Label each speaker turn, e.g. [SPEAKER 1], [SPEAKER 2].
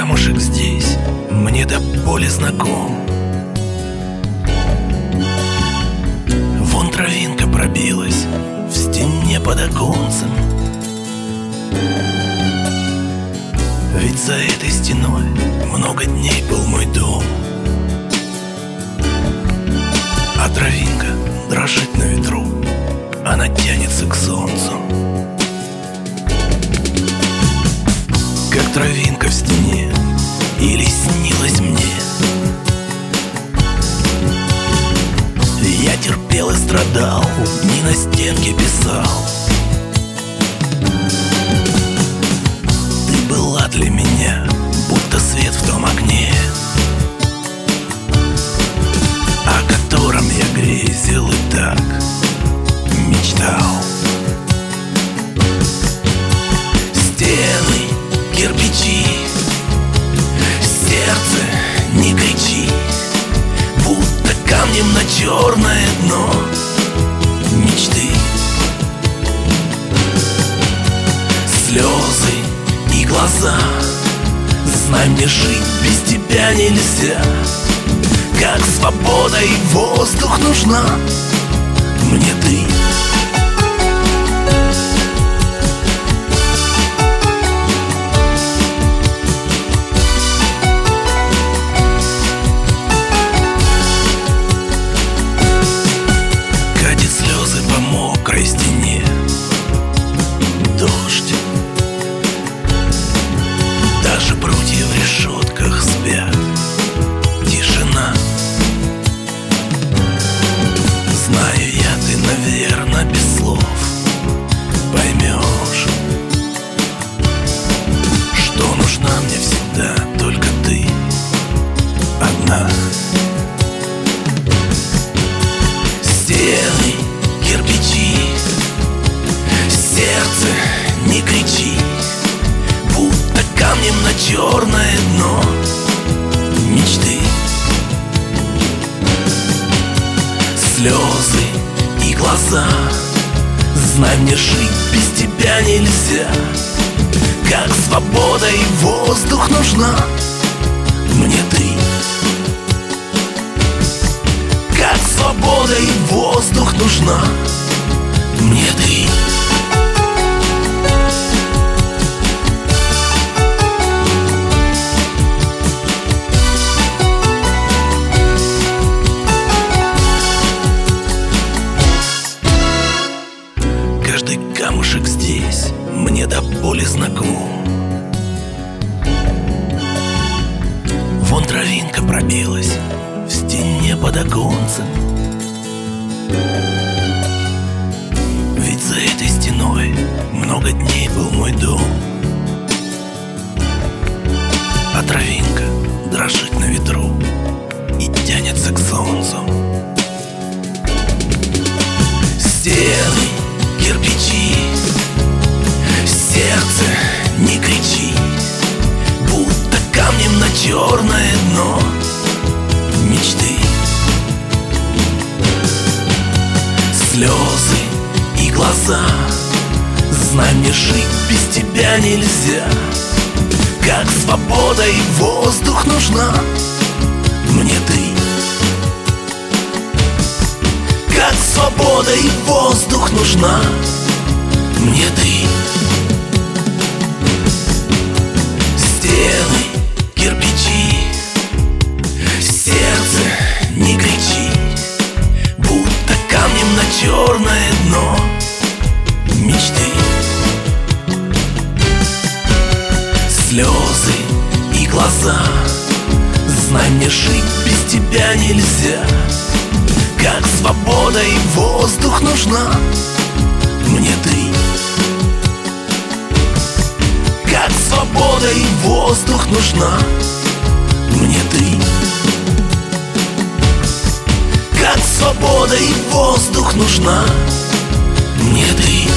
[SPEAKER 1] камушек здесь мне до боли знаком. Вон травинка пробилась в стене под оконцем. Ведь за этой стеной много дней был мой дом. А травинка дрожит на ветру, она тянется к солнцу. Как травинка в стене, или снилось мне. Я терпел и страдал, дни на стенке писал. Ты была для меня, будто свет в том окне, о котором я грезил и так мечтал. Стены, кирпичи, сердце, не кричи, будто камнем на черное дно мечты. Слезы и глаза, знай, мне жить без тебя нельзя. Как свобода и воздух нужна мне ты. Катит слезы по мокрой стене дождь. Даже прутья в решетках спят. Тишина. Знаю я, ты, наверно, без слов поймешь, что нужна мне всегда только ты одна. Стены, кирпичи, сердце, не кричи, будто камнем на черное дно мечты. Слезы и глаза, знай, мне жить без тебя нельзя. Как свобода и воздух нужна мне ты. Как свобода и воздух нужна мне ты. Каждый камушек здесь мне до боли знаком. Вон травинка пробилась в стене под оконцем. Ведь за этой стеной много дней был мой дом. А травинка дрожит на ветру и тянется к солнцу. Стены, кирпичи, сердце, не кричи, будто камнем на черное дно мечты. Слезы и глаза, знай, мне жить без тебя нельзя. Как свобода и воздух нужна мне ты. Как свобода и воздух нужна мне ты. Стены, кирпичи, сердце, не кричи, будто камнем на черное дно мечты. Слезы и глаза, знай, мне жить без тебя нельзя. Как свобода и воздух нужна мне ты. Как свобода и воздух нужна мне ты. Как свобода и воздух нужна мне ты.